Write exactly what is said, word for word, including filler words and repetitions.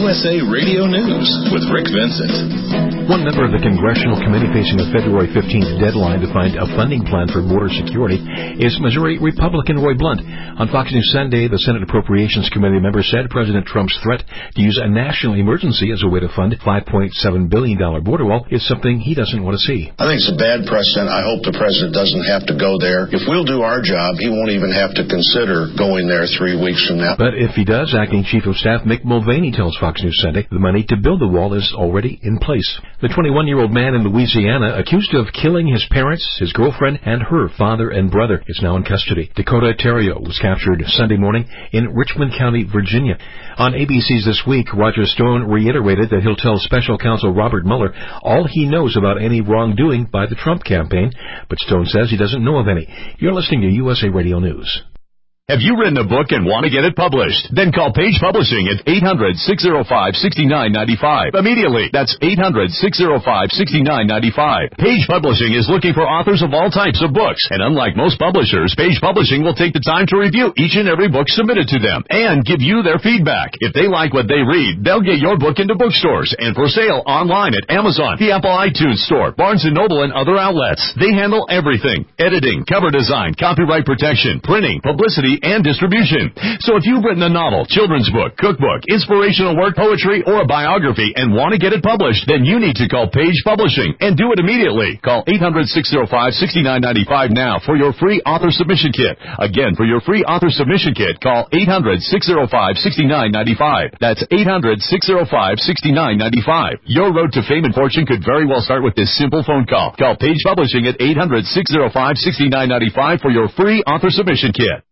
U S A Radio News with Rick Vincent. One member of the Congressional Committee facing a February fifteenth deadline to find a funding plan for border security is Missouri Republican Roy Blunt. On Fox News Sunday, the Senate Appropriations Committee member said President Trump's threat to use a national emergency as a way to fund a five point seven billion dollars border wall is something he doesn't want to see. I think it's a bad precedent. I hope the president doesn't have to go there. If we'll do our job, he won't even have to consider going there three weeks from now. But if he does, Acting Chief of Staff Mick Mulvaney tells Fox News Sunday the money to build the wall is already in place. The twenty-one-year-old man in Louisiana accused of killing his parents, his girlfriend, and her father and brother is now in custody. Dakota Terrio was captured Sunday morning in Richmond County, Virginia. On A B C's This Week, Roger Stone reiterated that he'll tell Special Counsel Robert Mueller all he knows about any wrongdoing by the Trump campaign, but Stone says he doesn't know of any. You're listening to U S A Radio News. Have you written a book and want to get it published? Then call Page Publishing at eight hundred, six oh five, six nine nine five. Immediately. That's eight hundred, six oh five, six nine nine five. Page Publishing is looking for authors of all types of books. And unlike most publishers, Page Publishing will take the time to review each and every book submitted to them and give you their feedback. If they like what they read, they'll get your book into bookstores and for sale online at Amazon, the Apple iTunes Store, Barnes and Noble, and other outlets. They handle everything: editing, cover design, copyright protection, printing, publicity, and distribution. So if you've written a novel, children's book, cookbook, inspirational work, poetry, or a biography and want to get it published, then you need to call Page Publishing and do it immediately. Call eight hundred, six oh five, six nine nine five now for your free author submission kit. Again, for your free author submission kit, call eight hundred, six oh five, six nine nine five. That's eight hundred, six oh five, six nine nine five. Your road to fame and fortune could very well start with this simple phone call. Call Page Publishing at eight hundred, six oh five, six nine nine five for your free author submission kit.